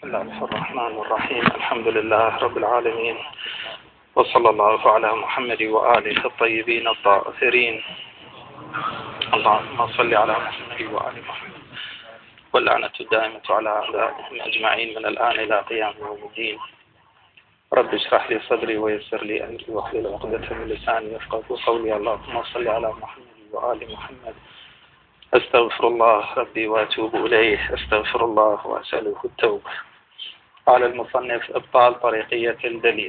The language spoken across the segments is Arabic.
بسم الله الرحمن الرحيم. الحمد لله رب العالمين، وصلى الله على محمد وآله الطيبين الطاهرين. اللهم صل على محمد وآل محمد، واللعنة الدائمة على أعدائهم أجمعين من الآن إلى قيام يوم الدين. رب اشرح لي صدري ويسر لي أمري واحلل عقدة من لساني يفقهوا قولي. اللهم صل على محمد وآل محمد. أستغفر الله ربي وأتوب إليه، أستغفر الله وأسأله التوبة. قال المصنف: إبطال طريقية الدليل.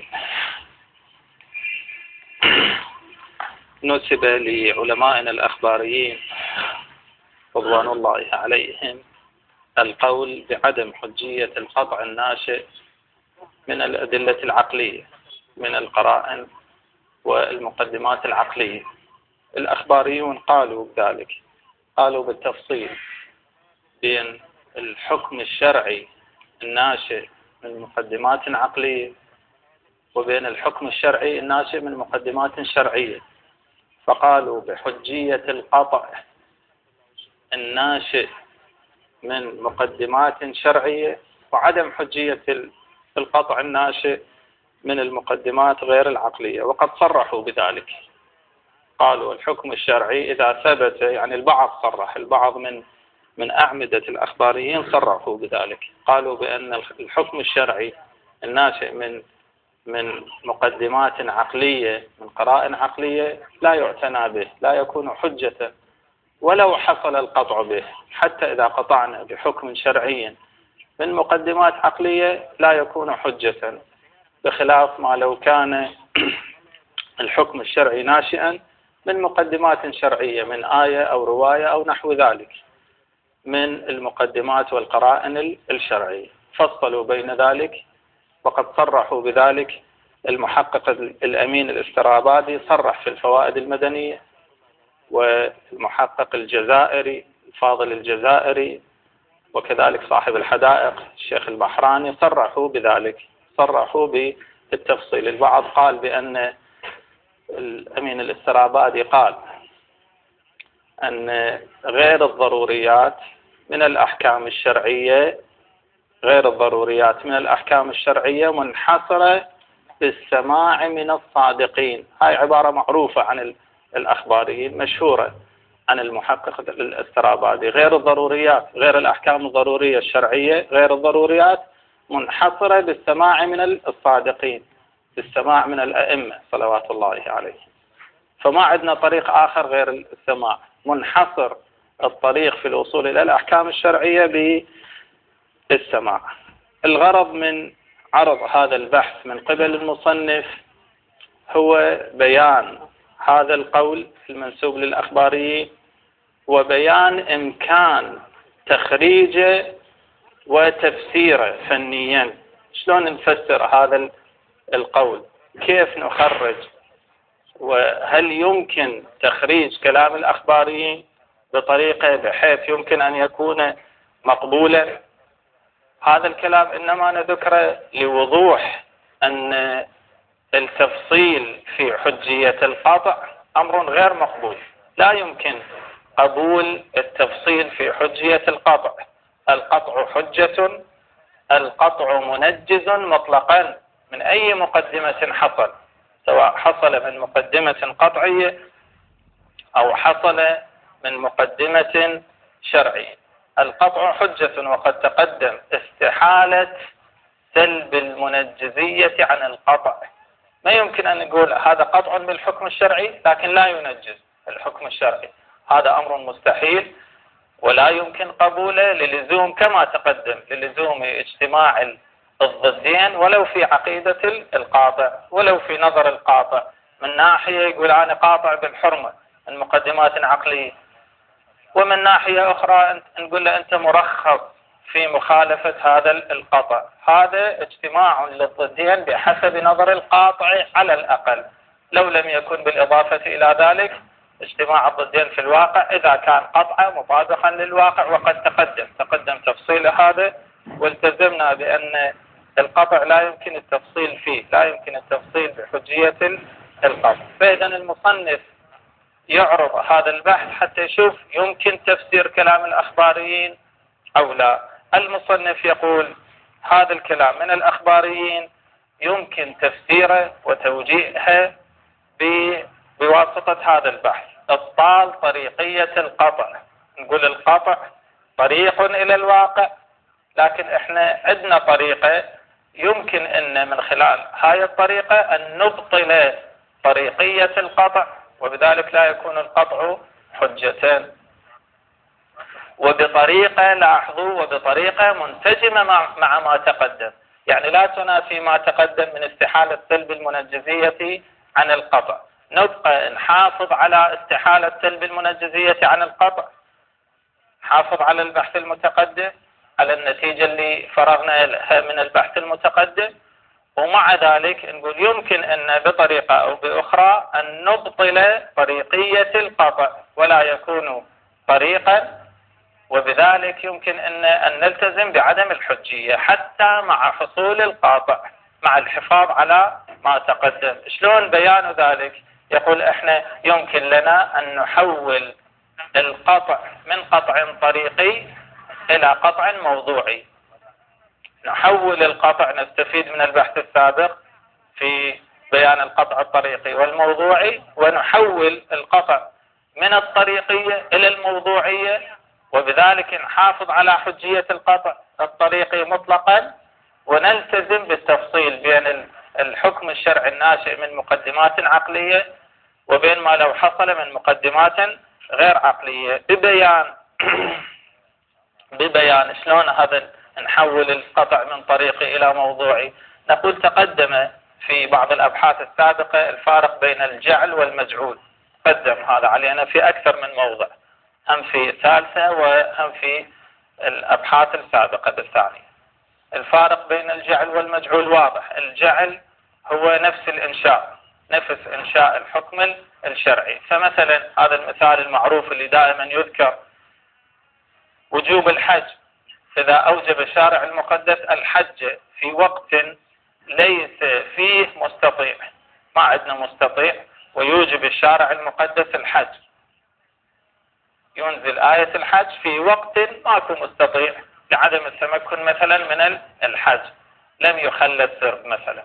نسب لعلمائنا الأخباريين رضوان الله عليهم القول بعدم حجية القطع الناشئ من الأدلة العقلية، من القرائن والمقدمات العقلية. الأخباريون قالوا ذلك، قالوا بالتفصيل بين الحكم الشرعي الناشئ من مقدمات عقلية وبين الحكم الشرعي الناشئ من مقدمات شرعية. فقالوا بحجية القطع الناشئ من مقدمات شرعية وعدم حجية القطع الناشئ من المقدمات غير العقلية، وقد صرحوا بذلك. قالوا الحكم الشرعي إذا ثبت، يعني البعض صرح، البعض من أعمدة الأخباريين صرحوا بذلك. قالوا بأن الحكم الشرعي الناشئ من مقدمات عقلية، من قرائن عقلية، لا يعتنى به، لا يكون حجة ولو حصل القطع به. حتى إذا قطعنا بحكم شرعي من مقدمات عقلية لا يكون حجة، بخلاف ما لو كان الحكم الشرعي ناشئا من مقدمات شرعية، من آية أو رواية أو نحو ذلك من المقدمات والقرائن الشرعية. فصلوا بين ذلك، وقد صرحوا بذلك المحقق الأمين الاسترابادي، صرح في الفوائد المدنية، والمحقق الجزائري الفاضل الجزائري، وكذلك صاحب الحدائق الشيخ البحراني صرحوا بذلك، صرحوا بالتفصيل. البعض قال بأن الأمين الاسترابادي قال أن غير الضروريات من الأحكام الشرعية، غير الضروريات من الأحكام الشرعية منحصرة بالسماع من الصادقين. هاي عبارة معروفة عن الأخباريين، مشهورة عن المحقق الاسترابادي. غير الضروريات، غير الأحكام الضرورية الشرعية، غير الضروريات منحصرة بالسماع من الصادقين، بالسماع من الأئمة صلوات الله عليهم. فما عندنا طريق آخر غير السماع، منحصر الطريق في الوصول إلى الأحكام الشرعية بالسماع. الغرض من عرض هذا البحث من قبل المصنف هو بيان هذا القول المنسوب للأخباريين، وبيان إمكان تخريجه وتفسيره فنيا. شلون نفسر هذا القول؟ كيف نخرج؟ وهل يمكن تخريج كلام الأخباريين بطريقة بحيث يمكن أن يكون مقبولا؟ هذا الكلام إنما نذكره لوضوح أن التفصيل في حجية القطع أمر غير مقبول. لا يمكن قبول التفصيل في حجية القطع. القطع حجة، القطع منجز مطلقا من أي مقدمة حصل، سواء حصل من مقدمة قطعية أو حصل من مقدمة شرعية. القطع حجة، وقد تقدم استحالة سلب المنجزية عن القطع. ما يمكن أن نقول هذا قطع بالحكم الشرعي لكن لا ينجز الحكم الشرعي، هذا أمر مستحيل ولا يمكن قبوله، للزوم كما تقدم، للزوم اجتماع الضدين ولو في عقيدة القاطع، ولو في نظر القاطع. من ناحية يقول أنا قاطع بالحرمة من مقدمات عقلية، ومن ناحية أخرى نقول له أنت مرخص في مخالفة هذا القطع. هذا اجتماع للضدين بحسب نظر القاطع على الأقل، لو لم يكن بالإضافة إلى ذلك اجتماع الضدين في الواقع إذا كان قطعا مطابقا للواقع. وقد تقدم تفصيل هذا، والتزمنا بأن القطع لا يمكن التفصيل فيه، لا يمكن التفصيل بحجية القطع. فإذا المصنف يعرض هذا البحث حتى يشوف يمكن تفسير كلام الأخباريين أو لا. المصنف يقول هذا الكلام من الأخباريين يمكن تفسيره وتوجيهه بواسطة هذا البحث، إبطال طريقية القطع. نقول القطع طريق إلى الواقع، لكن احنا عندنا طريقة يمكن ان من خلال هاي الطريقة ان نبطل طريقية القطع، وبذلك لا يكون القطع حجة. وبطريقة، لاحظوا، وبطريقة منسجمة مع ما تقدم، يعني لا تنافي ما تقدم من استحالة سلب المنجزية عن القطع. نبقى نحافظ على استحالة سلب المنجزية عن القطع، نحافظ على البحث المتقدم، على النتيجة اللي فرغنا لها من البحث المتقدم، ومع ذلك نقول يمكن أن بطريقة أو بأخرى أن نبطل طريقية القطع ولا يكون طريقا، وبذلك يمكن أن نلتزم بعدم الحجية حتى مع حصول القاطع، مع الحفاظ على ما تقدم. شلون بيان ذلك؟ يقول احنا يمكن لنا أن نحول القطع من قطع طريقي إلى قطع موضوعي. نحول القطع، نستفيد من البحث السابق في بيان القطع الطريقي والموضوعي، ونحول القطع من الطريقية إلى الموضوعية، وبذلك نحافظ على حجية القطع الطريقي مطلقا، ونلتزم بالتفصيل بين الحكم الشرعي الناشئ من مقدمات عقلية وبين ما لو حصل من مقدمات غير عقلية، ببيان شلون هذا نحول القطع من طريقي إلى موضوعي. نقول تقدم في بعض الأبحاث السابقة الفارق بين الجعل والمجعول، قدم هذا علينا في أكثر من موضع، هم في الثالثة وهم في الأبحاث السابقة بالثانية. الفارق بين الجعل والمجعول واضح. الجعل هو نفس الإنشاء، نفس إنشاء الحكم الشرعي. فمثلا هذا المثال المعروف اللي دائما يذكر، وجوب الحج، إذا أوجب الشارع المقدس الحج في وقت ليس فيه مستطيع، ما عندنا مستطيع، ويوجب الشارع المقدس الحج، ينزل آية الحج في وقت ماكو مستطيع لعدم التمكن مثلا من الحج، لم يخل السرب مثلا.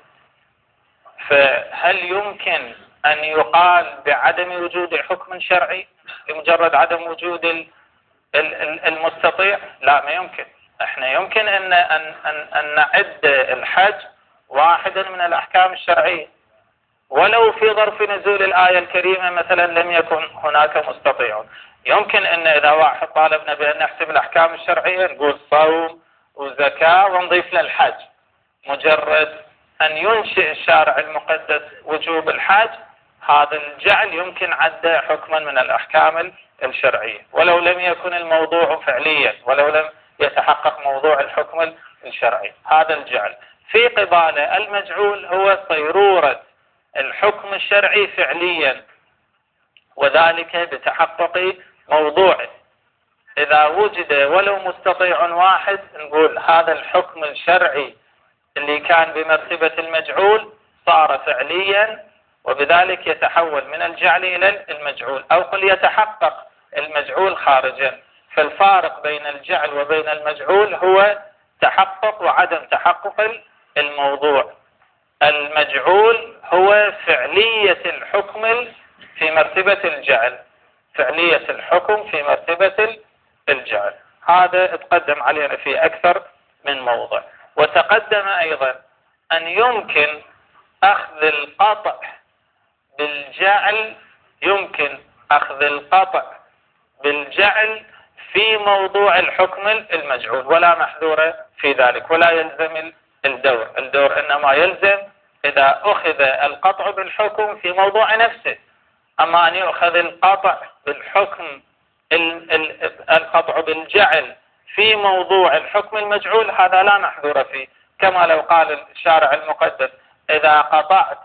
فهل يمكن أن يقال بعدم وجود حكم شرعي بمجرد عدم وجود المستطيع؟ لا، ما يمكن. احنا يمكن أن نعد الحج واحدا من الأحكام الشرعية، ولو في ظرف نزول الآية الكريمة مثلا لم يكن هناك مستطيع. يمكن أن إذا واحد طالبنا بأن نحسب الأحكام الشرعية نقول صوم وزكاة ونضيف للحج، مجرد أن ينشئ الشارع المقدس وجوب الحج، هذا الجعل يمكن عده حكما من الأحكام الشرعية، ولو لم يكن الموضوع فعليا، ولو لم يتحقق موضوع الحكم الشرعي. هذا الجعل. في قباله المجعول هو صيرورة الحكم الشرعي فعليا، وذلك بتحقق موضوعه. إذا وجد ولو مستطيع واحد نقول هذا الحكم الشرعي اللي كان بمرتبة المجعول صار فعليا، وبذلك يتحول من الجعل إلى المجعول، أو قل يتحقق المجعول خارجا. فالفارق بين الجعل وبين المجعول هو تحقق وعدم تحقق الموضوع. المجعول هو فعلية الحكم في مرتبة الجعل، فعلية الحكم في مرتبة الجعل. هذا تقدم علينا في أكثر من موضع. وتقدم أيضا أن يمكن أخذ القطع بالجعل، يمكن أخذ القطع بالجعل في موضوع الحكم المجعول، ولا محذور في ذلك، ولا يلزم الدور إنما يلزم إذا أخذ القطع بالحكم في موضوع نفسه. أما أن يأخذ القطع بالحكم القطع بالجعل في موضوع الحكم المجعول هذا لا محذور فيه، كما لو قال الشارع المقدس إذا قطعت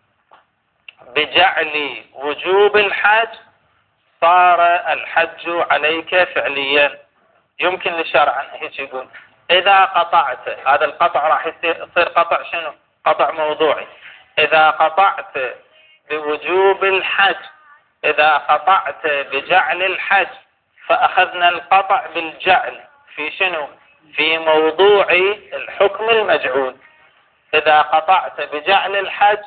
بجعل وجوب الحج صار الحج عليك فعليا. يمكن للشارع أن هيك يقول إذا قطعت، هذا القطع راح يصير قطع شنو؟ قطع موضوعي. إذا قطعت بوجوب الحج، إذا قطعت بجعل الحج، فأخذنا القطع بالجعل في شنو؟ في موضوع الحكم المجعول. إذا قطعت بجعل الحج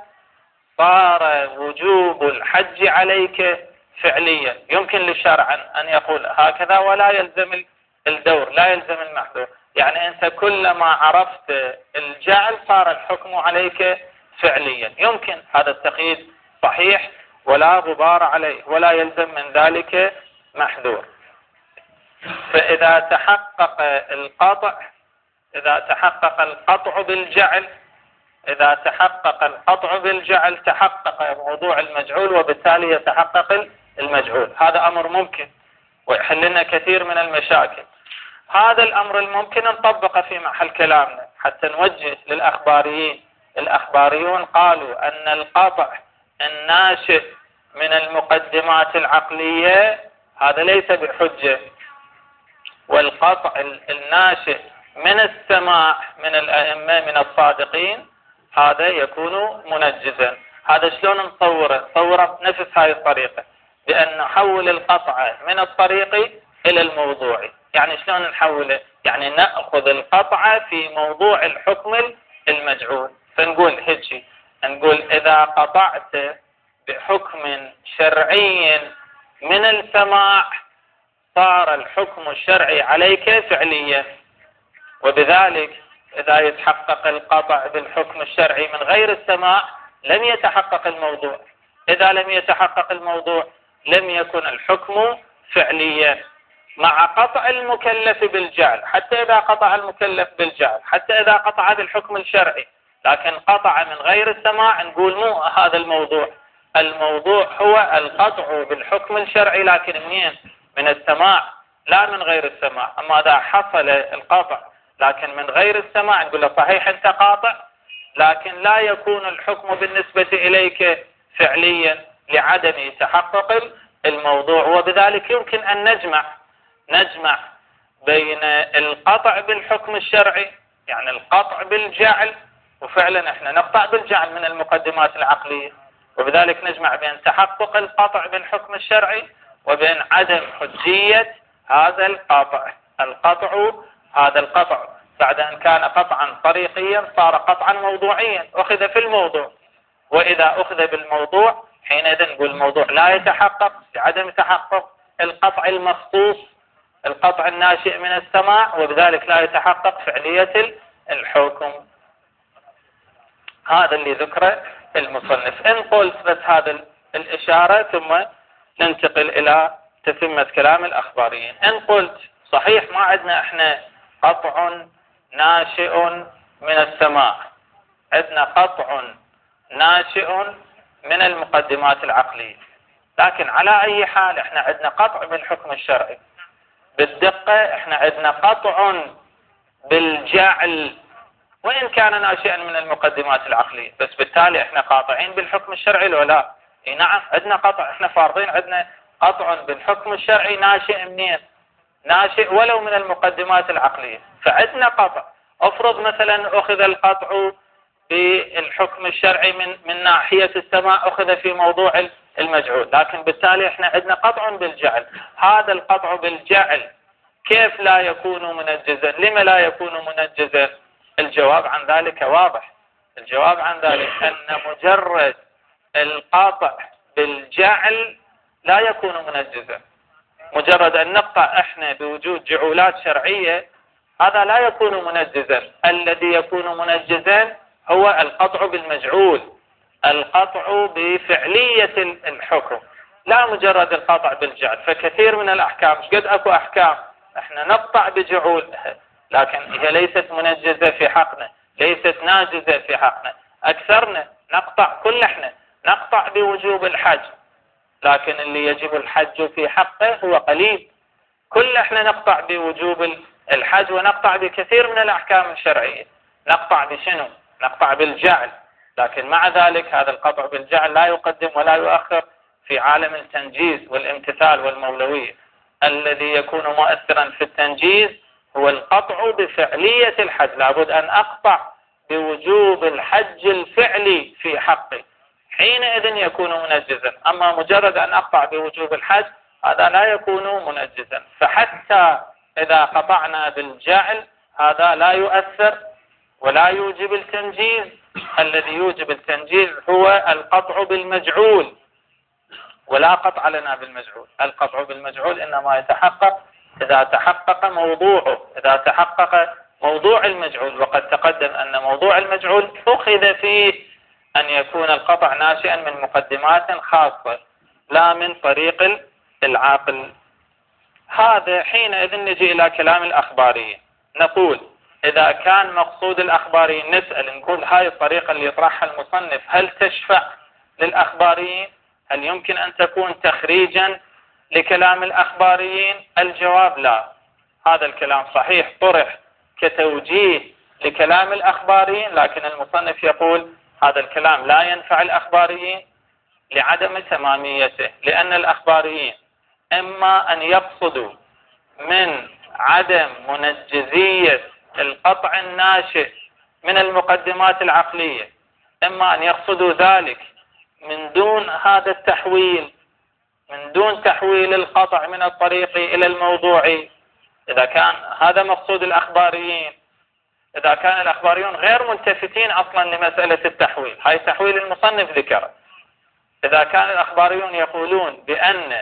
صار وجوب الحج عليك فعليا. يمكن للشرع أن يقول هكذا ولا يلزم الدور، لا يلزم المحذور. يعني أنت كلما عرفت الجعل صار الحكم عليك فعليا. يمكن هذا التقييد صحيح ولا غبار عليه ولا يلزم من ذلك محذور. فإذا تحقق القطع، إذا تحقق القطع بالجعل، إذا تحقق القطع بالجعل تحقق موضوع المجعول وبالتالي يتحقق المجعول. هذا أمر ممكن ويحل لنا كثير من المشاكل. هذا الأمر الممكن نطبقه في محل كلامنا حتى نوجه للأخباريين. الأخباريون قالوا أن القطع الناشئ من المقدمات العقلية هذا ليس بحجة، والقطع الناشئ من السماع من الأئمة من الصادقين هذا يكون منجزا. هذا شلون نصوره بنفس هاي الطريقة، بأن نحول القطع من الطريق إلى الموضوع. يعني شلون نحوله؟ يعني نأخذ القطع في موضوع الحكم المجعول. فنقول هيك، نقول إذا قطعت بحكم شرعي من السماع صار الحكم الشرعي عليك فعليا، وبذلك إذا يتحقق القطع بالحكم الشرعي من غير السماع لم يتحقق الموضوع. إذا لم يتحقق الموضوع لم يكن الحكم فعليا. مع قطع المكلف بالجعل، حتى إذا قطع المكلف بالجعل، حتى إذا قطع بالحكم الشرعي لكن قطع من غير السماع، نقول مو هذا الموضوع. الموضوع هو القطع بالحكم الشرعي لكن منين؟ من السماع لا من غير السماع. أما إذا حصل القطع لكن من غير السماع نقول له صحيح أنت قاطع لكن لا يكون الحكم بالنسبة إليك فعليا لعدم تحقق الموضوع. وبذلك يمكن أن نجمع بين القطع بالحكم الشرعي، يعني القطع بالجعل، وفعلا احنا نقطع بالجعل من المقدمات العقلية، وبذلك نجمع بين تحقق القطع بالحكم الشرعي وبين عدم حجية هذا القطع. هذا القطع بعد أن كان قطعا طريقيا صار قطعا موضوعيا، أخذ في الموضوع. وإذا أخذ بالموضوع حينئذ نقول الموضوع لا يتحقق بعدم تحقق القطع المخصوص، القطع الناشئ من السماع، وبذلك لا يتحقق فعلية الحكم. هذا اللي ذكره المصنف. إن قلت بس هذا الإشارة ثم ننتقل إلى تتمة كلام الأخباريين. إن قلت صحيح ما عندنا احنا قطع ناشئ من السماع، عندنا قطع ناشئ من المقدمات العقلية، لكن على أي حال احنا عندنا قطع بالحكم الشرعي. بالدقة احنا عندنا قطع بالجعل وإن كان ناشئا من المقدمات العقلية، بس بالتالي احنا قاطعين بالحكم الشرعي لو لا؟ اي نعم عندنا قطع، احنا فارضين عندنا قطع بالحكم الشرعي ناشئ منين؟ ناشئ ولو من المقدمات العقلية. فعندنا قطع. افرض مثلا أخذ القطع بالحكم الشرعي من ناحية السماع، أخذ في موضوع المجعول، لكن بالتالي احنا عندنا قطع بالجعل. هذا القطع بالجعل كيف لا يكون منجزا؟ لما لا يكون منجزا؟ الجواب عن ذلك واضح. الجواب عن ذلك أن مجرد القطع بالجعل لا يكون منجزا. مجرد أن نقطع احنا بوجود جعولات شرعية هذا لا يكون منجزا. الذي يكون منجزا هو القطع بالمجعول، القطع بفعلية الحكم، لا مجرد القطع بالجعل. فكثير من الأحكام قد أكو أحكام احنا نقطع بجعولها لكن هي ليست منجزة في حقنا، ليست ناجزة في حقنا. أكثرنا نقطع، كل احنا نقطع بوجوب الحج، لكن اللي يجب الحج في حقه هو قليل. كل احنا نقطع بوجوب الحج ونقطع بكثير من الأحكام الشرعية. نقطع بشنو؟ نقطع بالجعل. لكن مع ذلك هذا القطع بالجعل لا يقدم ولا يؤخر في عالم التنجيز والامتثال والمولوية. الذي يكون مؤثرا في التنجيز هو القطع بفعلية الحج. لابد أن أقطع بوجوب الحج الفعلي في حقي، حينئذ يكون منجزا. أما مجرد أن أقطع بوجوب الحج هذا لا يكون منجزا. فحتى إذا قطعنا بالجعل هذا لا يؤثر ولا يوجب التنجيز. الذي يوجب التنجيز هو القطع بالمجعول، ولا قطع لنا بالمجعول. القطع بالمجعول إنما يتحقق إذا تحقق موضوعه، إذا تحقق موضوع المجعول، وقد تقدم أن موضوع المجعول أخذ فيه أن يكون القطع ناشئا من مقدمات خاصة لا من طريق العاقل. هذا حينئذ نجي إلى كلام الأخباريين، نقول إذا كان مقصود الأخباريين نسأل نقول هاي الطريقة اللي يطرحها المصنف هل تشفع للأخباريين؟ هل يمكن أن تكون تخريجا لكلام الأخباريين؟ الجواب لا. هذا الكلام صحيح طرح كتوجيه لكلام الأخباريين، لكن المصنف يقول هذا الكلام لا ينفع الأخباريين لعدم تماميته، لأن الأخباريين إما أن يقصدوا من عدم منجزية القطع الناشئ من المقدمات العقلية، إما أن يقصدوا ذلك من دون هذا التحويل، من دون تحويل القطع من الطريقي إلى الموضوعي. إذا كان هذا مقصود الأخباريين، إذا كان الأخباريون غير ملتفتين أصلا لمسألة التحويل، هاي تحويل المصنف ذكره. إذا كان الأخباريون يقولون بأن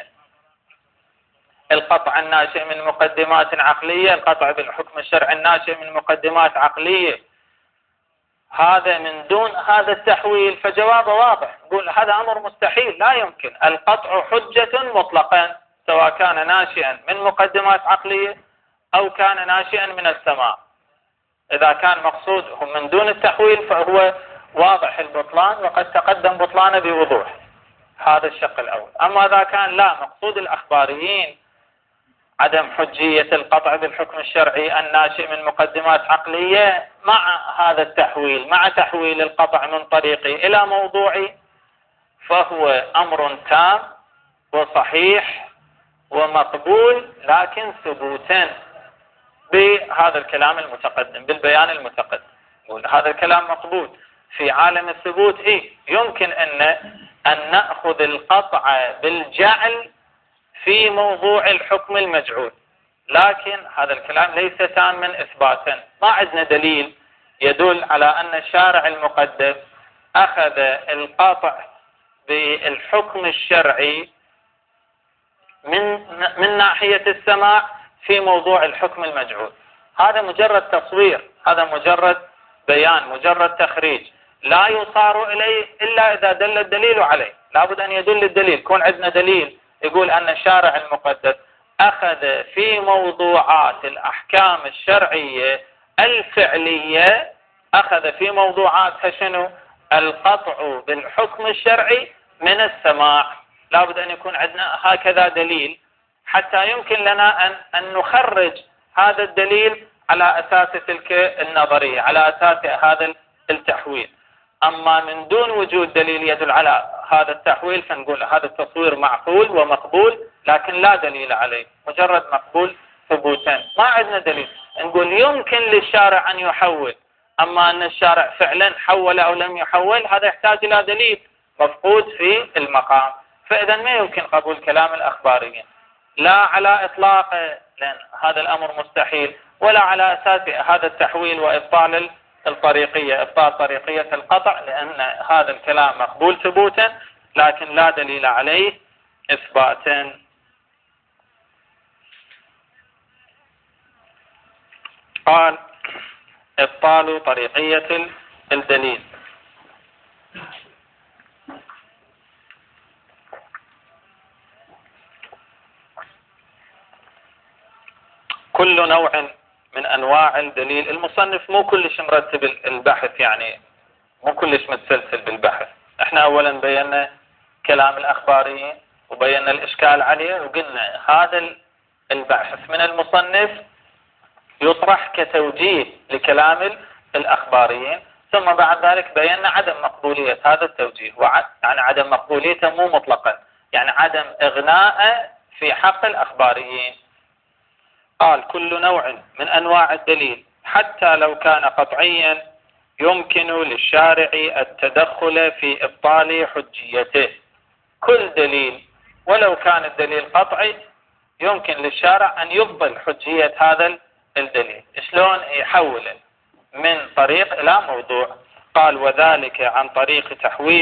القطع الناشئ من مقدمات عقلية، القطع بالحكم الشرعي الناشئ من مقدمات عقلية، هذا من دون هذا التحويل، فجوابه واضح، نقول هذا أمر مستحيل، لا يمكن. القطع حجة مطلقا سواء كان ناشئا من مقدمات عقلية أو كان ناشئا من السماع. إذا كان مقصوده من دون التحويل فهو واضح البطلان، وقد تقدم بطلانه بوضوح. هذا الشق الأول. أما إذا كان لا، مقصود الأخباريين عدم حجية القطع بالحكم الشرعي الناشئ من مقدمات عقلية مع هذا التحويل، مع تحويل القطع من طريقي إلى موضوعي، فهو أمر تام وصحيح ومقبول، لكن ثبوتا بهذا الكلام المتقدم، بالبيان المتقدم. هذا الكلام مقبول في عالم الثبوت. يمكن أن نأخذ القطع بالجعل في موضوع الحكم المجعول، لكن هذا الكلام ليس تاما إثباتا. ما عندنا دليل يدل على أن الشارع المقدس أخذ القطع بالحكم الشرعي من ناحية السماع في موضوع الحكم المجعول. هذا مجرد تصوير، هذا مجرد بيان، مجرد تخريج، لا يصار إليه إلا إذا دل الدليل عليه. لابد أن يدل الدليل، يكون عندنا دليل يقول أن الشارع المقدس أخذ في موضوعات الأحكام الشرعية الفعلية، أخذ في موضوعاتها شنو؟ القطع بالحكم الشرعي من السماع. لابد أن يكون عندنا هكذا دليل حتى يمكن لنا أن نخرج هذا الدليل على أساس تلك النظرية، على أساس هذا التحويل. أما من دون وجود دليل يدل على هذا التحويل فنقول هذا التصوير معقول ومقبول، لكن لا دليل عليه، مجرد مقبول ثبوتا. ما عندنا دليل نقول يمكن للشارع أن يحول، أما أن الشارع فعلا حول أو لم يحول هذا يحتاج إلى دليل مفقود في المقام. فإذا ما يمكن قبول كلام الأخباريين لا على إطلاق، لأن هذا الأمر مستحيل، ولا على أساس هذا التحويل وإبطال الطريقية، إبطال طريقية القطع، لأن هذا الكلام مقبول ثبوتا لكن لا دليل عليه إثباتا. قال إبطال طريقية الدليل. كل نوع من أنواع الدليل، المصنف مو كلش مرتب البحث، يعني مو كلش متسلسل بالبحث. احنا أولا بينا كلام الأخباريين وبينا الإشكال عليه، وقلنا هذا البحث من المصنف يطرح كتوجيه لكلام الأخباريين، ثم بعد ذلك بينا عدم مقبولية هذا التوجيه، يعني عدم مقبوليته مو مطلقا، يعني عدم إغناء في حق الأخباريين. قال كل نوع من أنواع الدليل حتى لو كان قطعيا يمكن للشارع التدخل في إبطال حجيته. كل دليل ولو كان الدليل قطعي يمكن للشارع أن يبطل حجية هذا الدليل. شلون يحوله من طريق إلى موضوع؟ قال وذلك عن طريق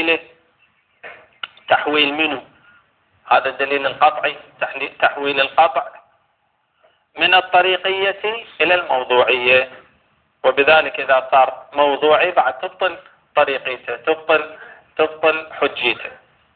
تحويل منه، هذا الدليل القطعي، تحويل القطع من الطريقية إلى الموضوعية، وبذلك إذا صار موضوعي بعد تبطل طريقيته، تبطل حجيته.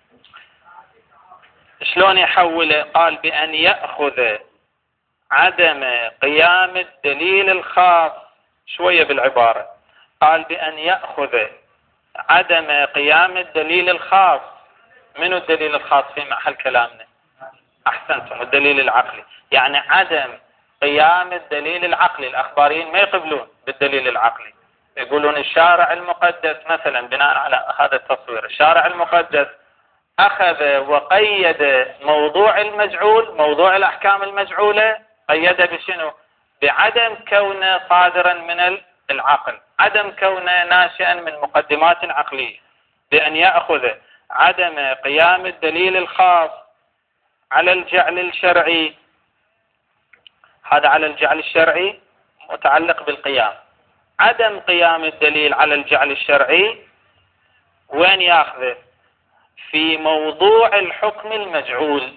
شلون يحوله؟ قال بأن يأخذ عدم قيام الدليل الخاص، شوية بالعبارة، قال بأن يأخذ عدم قيام الدليل الخاص. من الدليل الخاص في محل كلامنا؟ أحسنتم، الدليل العقلي. يعني عدم قيام الدليل العقلي. الأخباريين ما يقبلون بالدليل العقلي، يقولون الشارع المقدس مثلا، بناء على هذا التصوير، الشارع المقدس أخذ وقيد موضوع المجعول، موضوع الأحكام المجعولة، قيد بشنو؟ بعدم كونه صادرا من العقل، عدم كونه ناشئا من مقدمات عقلية، بأن يأخذ عدم قيام الدليل الخاص على الجعل الشرعي. هذا على الجعل الشرعي متعلق بالقيام. عدم قيام الدليل على الجعل الشرعي وين يأخذه؟ في موضوع الحكم المجعول.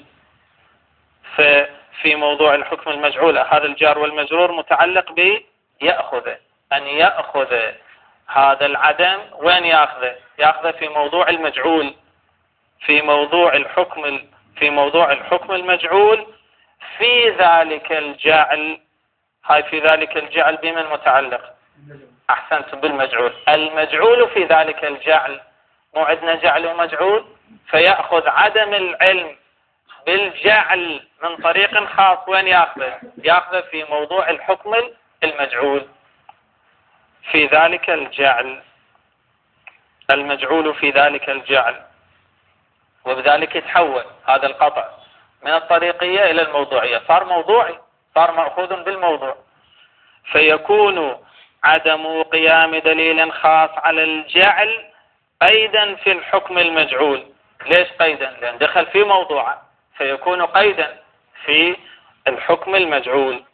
في موضوع الحكم المجعول هذا الجار والمجرور متعلق بيأخذه، أن يأخذ هذا العدم. وين يأخذه؟ يأخذه في موضوع المجعول، في موضوع الحكم المجعول. في ذلك الجعل، هاي في ذلك الجعل بمن متعلق؟ أحسنت، بالمجعول. المجعول في ذلك الجعل، مو عندنا جعل ومجعول، فيأخذ عدم العلم بالجعل من طريق خاص. وين يأخذه؟ يأخذه في موضوع الحكم المجعول، في ذلك الجعل، المجعول في ذلك الجعل. وبذلك يتحول هذا القطع من الطريقية إلى الموضوعية، صار موضوعي، صار مأخوذ بالموضوع. فيكون عدم قيام دليل خاص على الجعل قيدا في الحكم المجعول. ليش قيدا؟ لأن دخل في موضوعه، فيكون قيدا في الحكم المجعول.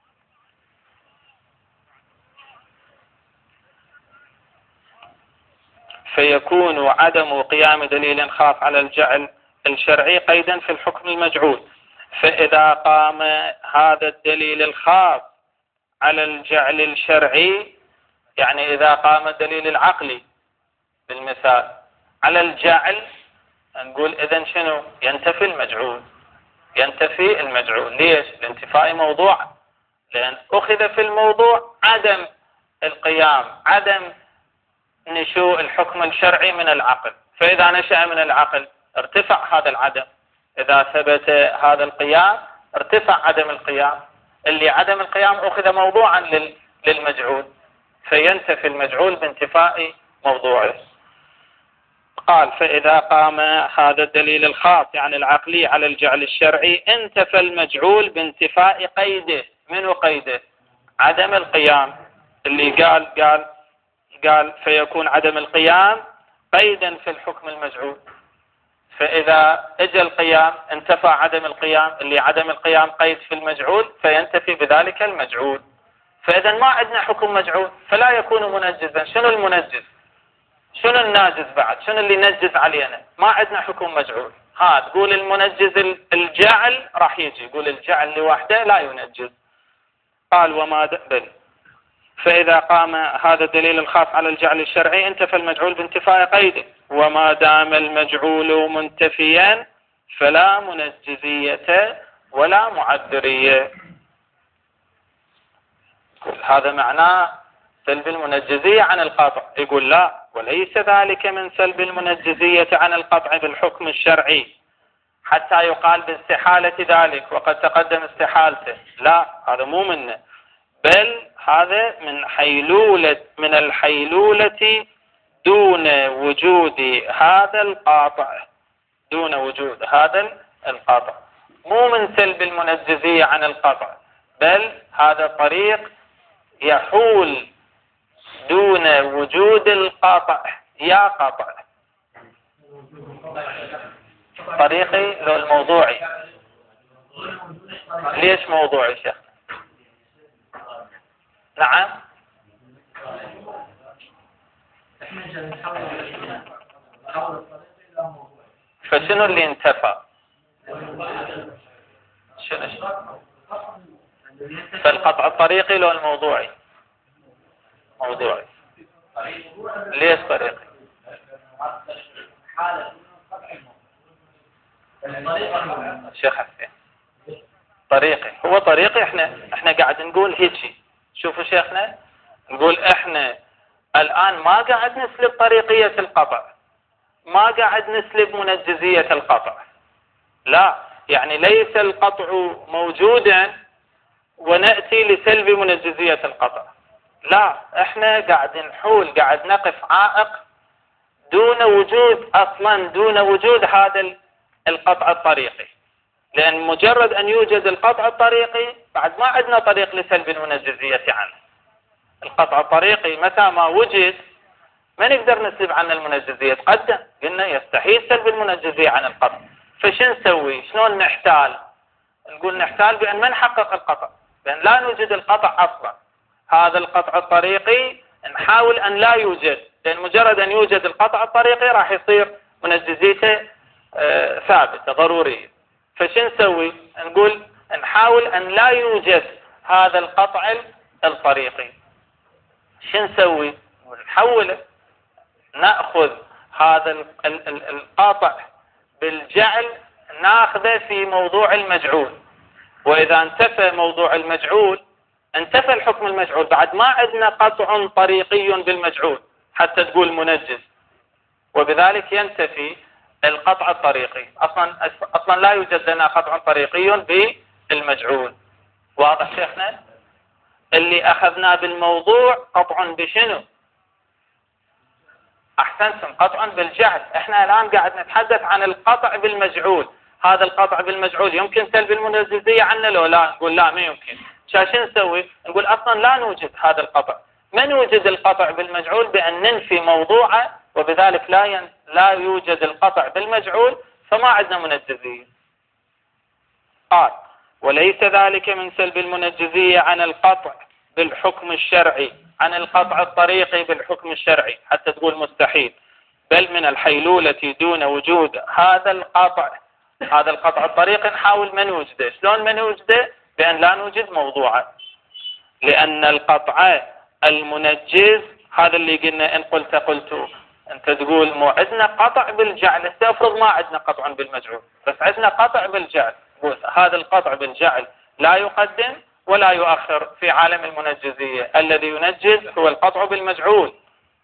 فيكون عدم قيام دليل خاص على الجعل الشرعي قيدا في الحكم المجعول. فإذا قام هذا الدليل الخاص على الجعل الشرعي، يعني إذا قام الدليل العقلي بالمثال على الجعل، نقول إذن شنو؟ ينتفي المجعول. ينتفي المجعول. ليش؟ لانتفاء موضوع، لأن أخذ في الموضوع عدم القيام، عدم نشوء الحكم الشرعي من العقل. فإذا نشأ من العقل ارتفع هذا العدم، إذا ثبت هذا القيام ارتفع عدم القيام. اللي عدم القيام أخذ موضوعا للمجعول، فينتفي المجعول بانتفاء موضوعه. قال فإذا قام هذا الدليل الخاص يعني العقلي على الجعل الشرعي، انتفى المجعول بانتفاء قيده. منه قيده؟ عدم القيام. اللي قال فيكون عدم القيام قيدا في الحكم المجعول. فإذا اجى القيام انتفى عدم القيام، اللي عدم القيام قيد في المجعول، فينتفي بذلك المجعول. فإذا ما عندنا حكم مجعول، فلا يكون منجزا. شنو المنجز؟ شنو الناجز بعد؟ شنو اللي نجز علينا؟ ما عندنا حكم مجعول. تقول المنجز الجعل راح يجي، يقول الجعل لوحده لا ينجز. قال وما بل فإذا قام هذا الدليل الخاص على الجعل الشرعي انتفى المجعول بانتفاء قيده، وما دام المجعول منتفيا فلا منجزية ولا معذرية. هذا معناه سلب المنجزية عن القطع. يقول لا، وليس ذلك من سلب المنجزية عن القطع بالحكم الشرعي حتى يقال باستحالة ذلك وقد تقدم استحالته. لا، هذا مو منه، بل هذا من الحيلولة دون وجود هذا القاطع، دون وجود هذا القاطع. مو من سلب المنجزية عن القطع، بل هذا طريق يحول دون وجود القاطع. يا قاطع طريقي لو الموضوعي. ليش موضوعي شيخ؟ نعم. فشنو اللي انتفى؟ شنو؟ فالقطع الطريقي لو الموضوعي؟ موضوعي. ليش طريقي؟ شيخ حسين طريقي هو طريقي. احنا قاعد نقول هيجي. شوفوا شيخنا، نقول احنا الآن ما قاعد نسلب طريقية القطع، ما قاعد نسلب منجزية القطع، لا، يعني ليس القطع موجودا ونأتي لسلب منجزية القطع، لا، احنا قاعد نحول، قاعد نقف عائق دون وجود هذا القطع الطريقي، لأن مجرد أن يوجد القطع الطريقي بعد ما عندنا طريق لسلب المنجزية عنه. القطع الطريقي متى ما وجد ما نقدر نسلب عنه المنجزية. تقدم قلنا يستحيل سلب المنجزية عن القطع، فشو نسوي؟ شلون نحتال؟ نقول نحتال بأن ما نحقق القطع، بأن لا نوجد القطع أصلا. هذا القطع الطريقي نحاول أن لا يوجد، لأن مجرد أن يوجد القطع الطريقي راح يصير منجزيته ثابتة ضرورية. فشو نسوي؟ نقول نحاول أن لا يوجد هذا القطع الطريقي. شو نسوي؟ نحوله، نأخذ هذا القطع بالجعل ناخذه في موضوع المجعول، وإذا انتفى موضوع المجعول انتفى الحكم المجعول، بعد ما عندنا قطع طريقي بالمجعول حتى تقول منجز، وبذلك ينتفي القطع الطريقي. أصلا لا يوجد لنا قطع طريقي بالمجعول. واضح شيخنا؟ اللي أخذنا بالموضوع قطع بشنو؟ أحسنتم، قطع بالجعل. احنا الآن قاعد نتحدث عن القطع بالمجعول. هذا القطع بالمجعول يمكن سلب المنجزية عنه لو لا؟ نقول لا، ما يمكن. شو نسوي؟ نقول أصلا لا نوجد هذا القطع. ما نوجد القطع بالمجعول بأن ننفي موضوعه، وبذلك لا يوجد القطع بالمجعول، فما عندنا منجزية. قال وليس ذلك من سلب المنجزية عن القطع بالحكم الشرعي، عن القطع الطريقي بالحكم الشرعي حتى تقول مستحيل، بل من الحيلولة دون وجود هذا القطع الطريقي نحاول ما نوجده. شلون ما نوجده؟ بأن لا نوجد موضوعه، لأن القطع المنجز هذا اللي قلنا إن قلت أنت تقول مو عندنا قطع بالجعل. استفرض ما عندنا قطع بالمجعول بس عندنا قطع بالجعل، هذا القطع بالجعل لا يقدم ولا يؤخر في عالم المنجزية. الذي ينجز هو القطع بالمجعول.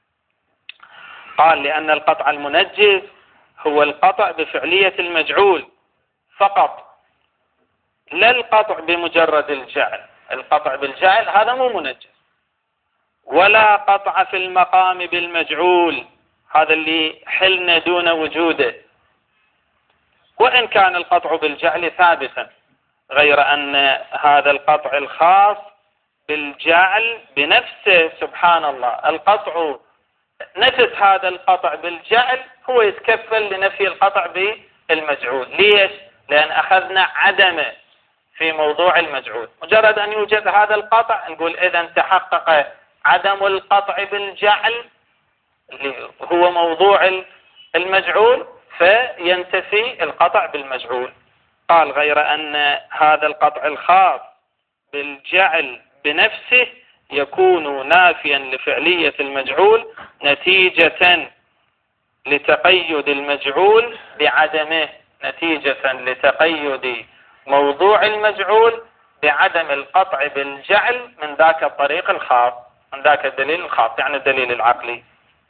قال لأن القطع المنجز هو القطع بفعلية المجعول فقط، لا القطع بمجرد الجعل. القطع بالجعل هذا مو منجز. ولا قطع في المقام بالمجعول، هذا اللي حلنا دون وجوده، وإن كان القطع بالجعل ثابتا، غير أن هذا القطع الخاص بالجعل بنفسه سبحان الله، القطع نفس هذا القطع بالجعل هو يتكفل لنفي القطع بالمجعول. ليش؟ لأن أخذنا عدمه في موضوع المجعول. مجرد أن يوجد هذا القطع نقول إذا تحقق عدم القطع بالجعل اللي هو موضوع المجعول، فينتفي القطع بالمجعول. قال غير أن هذا القطع الخاص بالجعل بنفسه يكون نافيا لفعلية المجعول نتيجة لتقيد المجعول بعدمه، نتيجة لتقيد موضوع المجعول بعدم القطع بالجعل من ذاك الطريق الخاص، من ذاك الدليل الخاص، يعني الدليل العقلي.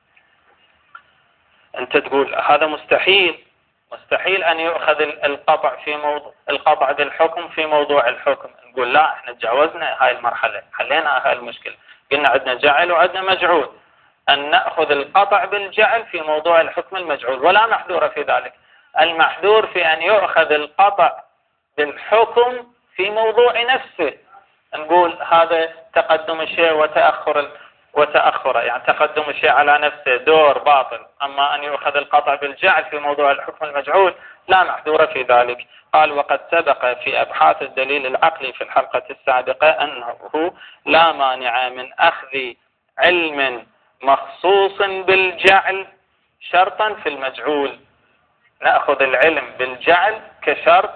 أنت تقول هذا مستحيل أن يؤخذ القطع في موضوع القطع بالحكم في موضوع الحكم. نقول لا، احنا تجاوزنا هاي المرحلة، حلينا هاي المشكلة، قلنا عندنا جعل وعندنا مجعول، أن نأخذ القطع بالجعل في موضوع الحكم المجعول، ولا محذور في ذلك. المحذور في أن يؤخذ القطع بالحكم في موضوع نفسه. نقول هذا تقدم الشيء وتأخره، يعني تقدم الشيء على نفسه دور باطل. أما أن يؤخذ القطع بالجعل في موضوع الحكم المجعول لا محذور في ذلك. قال وقد سبق في أبحاث الدليل العقلي في الحلقة السابقة أنه لا مانع من أخذ علم مخصوص بالجعل شرطا في المجعول. نأخذ العلم بالجعل كشرط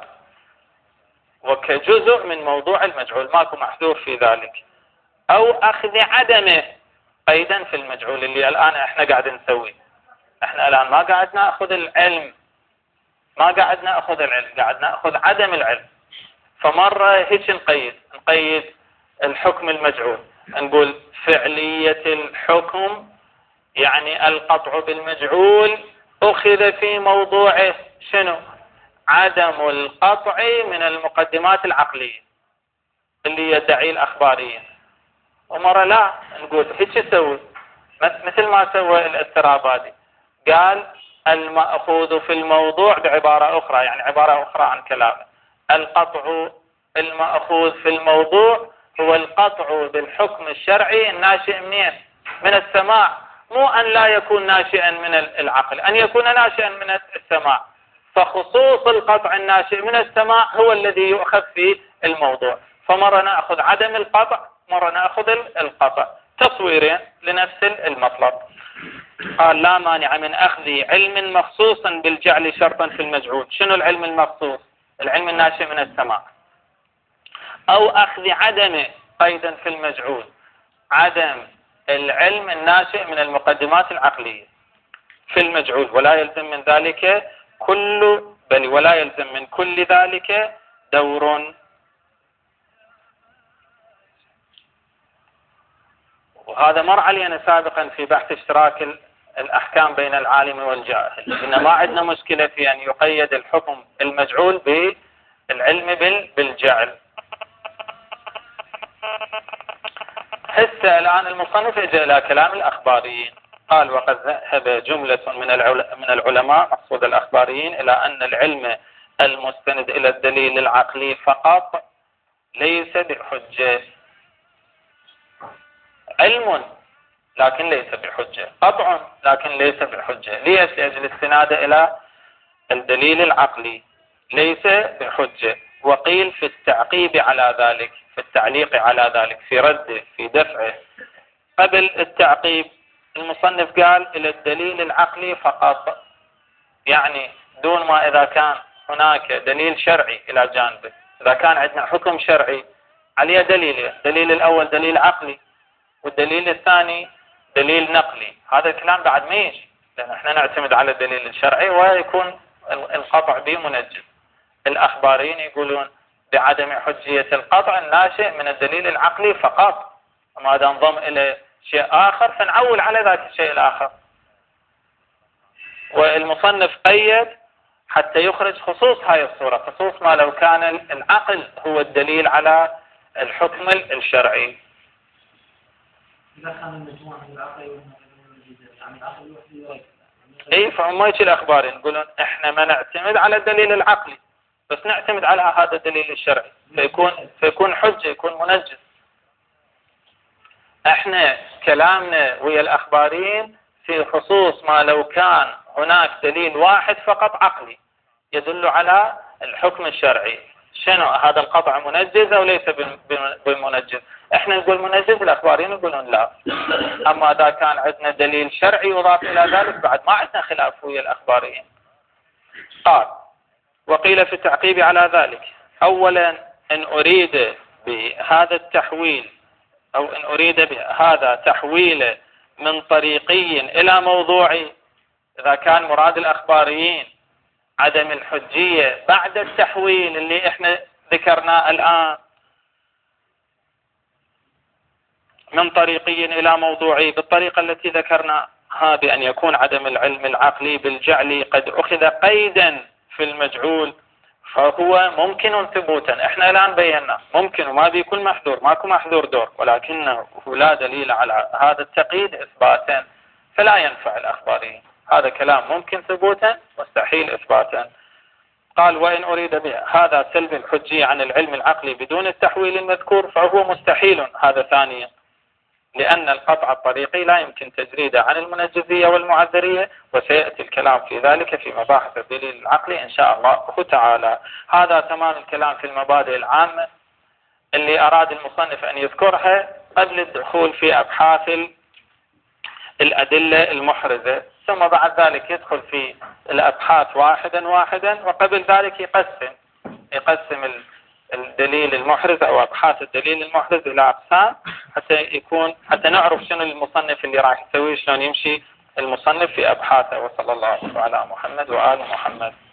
وكجزء من موضوع المجعول، ماكو محذور في ذلك. أو أخذ عدمه قيدا في المجعول اللي الآن احنا قاعد نسوي. احنا الآن ما قاعد نأخذ العلم، ما قاعد نأخذ العلم، قاعد نأخذ عدم العلم. فمرة هيك نقيد الحكم المجعول، نقول فعلية الحكم يعني القطع بالمجعول أخذ في موضوعه شنو؟ عدم القطع من المقدمات العقلية اللي يدعي الأخباريين. ومرة لا نقول هيك يسوي مثل ما سوى الاسترابادي، قال المأخوذ في الموضوع بعبارة أخرى، يعني عبارة أخرى عن كلامه. القطع المأخوذ في الموضوع هو القطع بالحكم الشرعي الناشئ منين؟ من السماع، مو أن لا يكون ناشئا من العقل، أن يكون ناشئا من السماع. فخصوص القطع الناشئ من السماع هو الذي يؤخذ في الموضوع. فمرة نأخذ عدم القطع، مرة نأخذ القطع، تصويرين لنفس المطلب. قال لا مانع من أخذ علم مخصوص بالجعل شرطا في المجعول. شنو العلم المخصوص؟ العلم الناشئ من السماع. أو أخذ عدمه قيدا في المجعول، عدم العلم الناشئ من المقدمات العقلية في المجعول. ولا يلزم من ذلك ولا يلزم من كل ذلك دور. وهذا مر علينا سابقا في بحث اشتراك الأحكام بين العالم والجاهل. إن ما عندنا مشكلة في أن يقيد الحكم المجعول بالعلم بالجعل. هسه الآن المصنف اجى إلى كلام الأخباريين. قال وقد ذهب جملة من العلماء مقصود الأخباريين إلى أن العلم المستند إلى الدليل العقلي فقط ليس بحجة. علم لكن ليس بحجة، قطع لكن ليس بحجة. ليش؟ لأجل استناده إلى الدليل العقلي ليس بحجة. وقيل في التعقيب على ذلك، في التعليق على ذلك، في رده، في دفعه. قبل التعقيب المصنف قال إلى الدليل العقلي فقط، يعني دون ما إذا كان هناك دليل شرعي إلى جانبه. إذا كان عندنا حكم شرعي عليه دليل، الدليل الأول دليل عقلي والدليل الثاني دليل نقلي، هذا الكلام بعد ما يجي، لأن احنا نعتمد على الدليل الشرعي ويكون القطع به منجز. الأخباريين يقولون بعدم حجية القطع الناشئ من الدليل العقلي فقط، وما دام انضم إلى شيء آخر فنعول على ذاك الشيء الآخر. والمصنف قيد حتى يخرج خصوص هاي الصورة، خصوص ما لو كان العقل هو الدليل على الحكم الشرعي. اي فهم يجي الأخباريين يقولون احنا ما نعتمد على الدليل العقلي، بس نعتمد على هذا الدليل الشرعي فيكون حجة، يكون منجز. احنا كلامنا ويا الأخباريين في خصوص ما لو كان هناك دليل واحد فقط عقلي يدل على الحكم الشرعي، شنو هذا القطع منجز أو ليس بمنجز؟ احنا نقول منجز، الأخباريين يقولون لا. أما إذا كان عندنا دليل شرعي يضاف إلى ذلك بعد ما عندنا خلاف ويا الأخباريين. قال وقيل في التعقيب على ذلك أولا إن أريد بهذا التحويل أو إن أريد بهذا تحويل من طريقي إلى موضوعي، إذا كان مراد الأخباريين عدم الحجية بعد التحويل اللي إحنا ذكرناه الآن، من طريقي إلى موضوعي بالطريقة التي ذكرناها بأن يكون عدم العلم العقلي بالجعل قد أخذ قيدا في المجعول فهو ممكن ثبوتا. احنا الآن بينا ممكن وما بيكون محذور، ماكو محذور دور، ولكنه لا دليل على هذا التقييد إثباتا فلا ينفع الأخباريين. هذا كلام ممكن ثبوتا مستحيل إثباتا. قال وإن أريد بهذا سلب الحجية عن العلم العقلي بدون التحويل المذكور فهو مستحيل، هذا ثانيا. لأن القطع الطريقي لا يمكن تجريده عن المنجزية والمعذرية، وسيأتي الكلام في ذلك في مباحث الدليل العقلي إن شاء الله تعالى. هذا تمام الكلام في المبادئ العامة اللي أراد المصنف أن يذكرها قبل الدخول في أبحاث الأدلة المحرزة، ثم بعد ذلك يدخل في الأبحاث واحدا واحدا، وقبل ذلك يقسم الدليل المحرز أو أبحاث الدليل المحرز إلى أقسام حتى نعرف شنو المصنف اللي راح يسويه، شلون يمشي المصنف في أبحاثه. وصلى الله على محمد وآل محمد.